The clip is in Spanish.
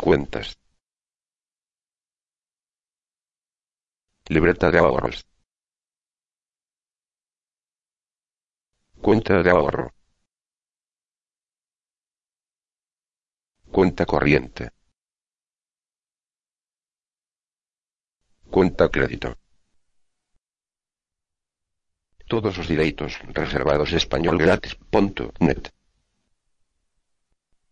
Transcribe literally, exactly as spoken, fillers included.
Cuentas. Libreta de ahorros. Cuenta de ahorro. Cuenta corriente. Cuenta crédito. Todos os direitos reservados español gratis punto net.